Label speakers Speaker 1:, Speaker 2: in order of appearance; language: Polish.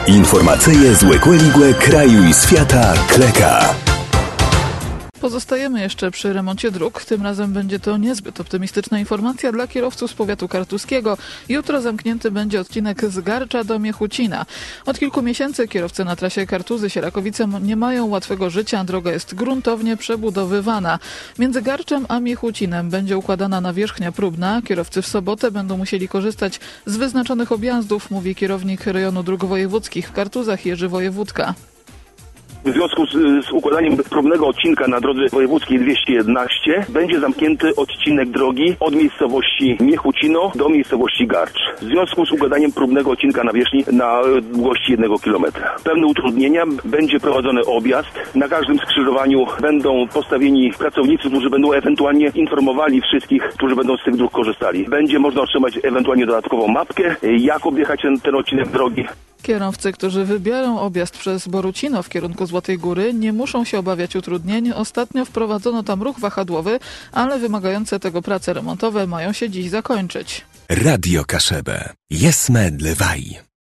Speaker 1: Informacyje z Łekłe kraju i świata Kleka.
Speaker 2: Pozostajemy jeszcze przy remoncie dróg. Tym razem będzie to niezbyt optymistyczna informacja dla kierowców z powiatu kartuskiego. Jutro zamknięty będzie odcinek z Garcza do Miechucina. Od kilku miesięcy kierowcy na trasie Kartuzy-Sierakowice nie mają łatwego życia. Droga jest gruntownie przebudowywana. Między Garczem a Miechucinem będzie układana nawierzchnia próbna. Kierowcy w sobotę będą musieli korzystać z wyznaczonych objazdów, mówi kierownik rejonu dróg wojewódzkich w Kartuzach Jerzy Wojewódka.
Speaker 3: W związku z układaniem próbnego odcinka na drodze wojewódzkiej 211 będzie zamknięty odcinek drogi od miejscowości Miechucino do miejscowości Garcz. W związku z układaniem próbnego odcinka nawierzchni na długości 1 km. Pewne utrudnienia, będzie prowadzony objazd. Na każdym skrzyżowaniu będą postawieni pracownicy, którzy będą ewentualnie informowali wszystkich, którzy będą z tych dróg korzystali. Będzie można otrzymać ewentualnie dodatkową mapkę, jak objechać ten odcinek drogi.
Speaker 2: Kierowcy, którzy wybiorą objazd przez Borucino w kierunku Złotej Góry, nie muszą się obawiać utrudnień. Ostatnio wprowadzono tam ruch wahadłowy, ale wymagające tego prace remontowe mają się dziś zakończyć.
Speaker 1: Radio Kaszebę. Jesme Dlewaj.